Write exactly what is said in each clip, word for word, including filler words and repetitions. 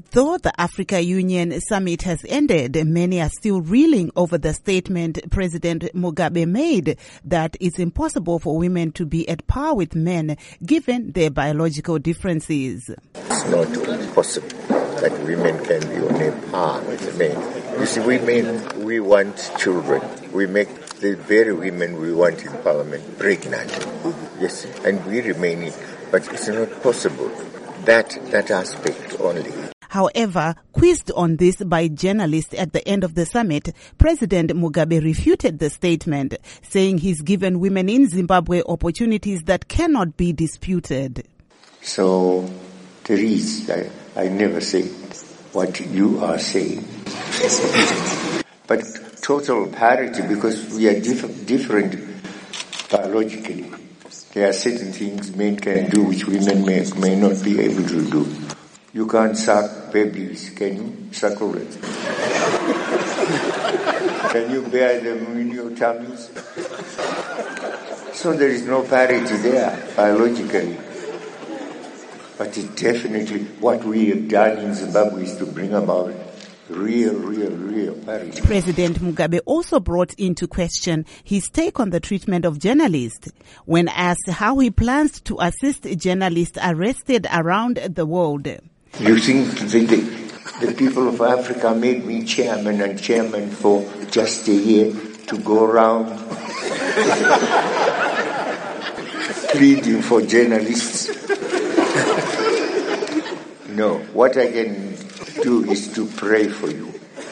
Though the Africa Union summit has ended, many are still reeling over the statement President Mugabe made that it's impossible for women to be at par with men given their biological differences. It's not possible that women can be on a par with men. You see, we men, we want children. We make the very women we want in Parliament pregnant. Yes, and we remain it. But it's not possible. That, that aspect only. However, quizzed on this by journalists at the end of the summit, President Mugabe refuted the statement, saying he's given women in Zimbabwe opportunities that cannot be disputed. So, Therese, I, I never say what you are saying. But total parity, because we are diff- different biologically. There are certain things men can do which women may, may not be able to do. You can't suck babies, can you? Suckle them. Can you bear them in your tummies? So there is no parity there, biologically. But it definitely, what we have done in Zimbabwe is to bring about real, real, real parity. President Mugabe also brought into question his take on the treatment of journalists. When asked how he plans to assist journalists arrested around the world. You think the, the, the people of Africa made me chairman and chairman for just a year to go around pleading for journalists? No, what I can do is to pray for you.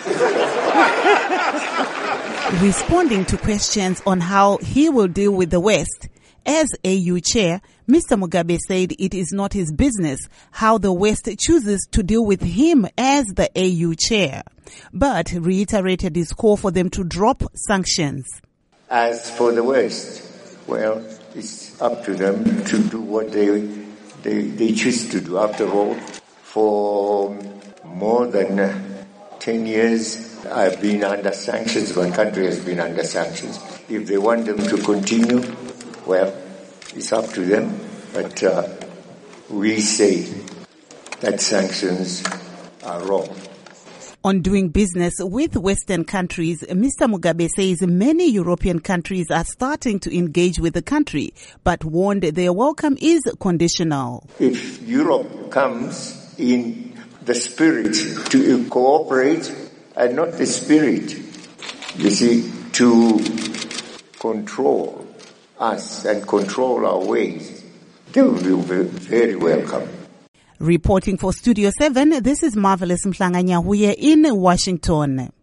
Responding to questions on how he will deal with the West, as A U chair, Mister Mugabe said it is not his business how the West chooses to deal with him as the A U chair, but reiterated his call for them to drop sanctions. As for the West, well, it's up to them to do what they they, they choose to do. After all, for more than uh, ten years, I've been under sanctions. My country has been under sanctions. If they want them to continue, well, it's up to them. But uh, we say that sanctions are wrong. On doing business with Western countries, Mister Mugabe says many European countries are starting to engage with the country, but warned their welcome is conditional. If Europe comes in the spirit to cooperate and not the spirit, you see, to control us and control our ways, they will be very welcome. Reporting for Studio seven, this is Marvelous Mhlanga Nyahuye in Washington.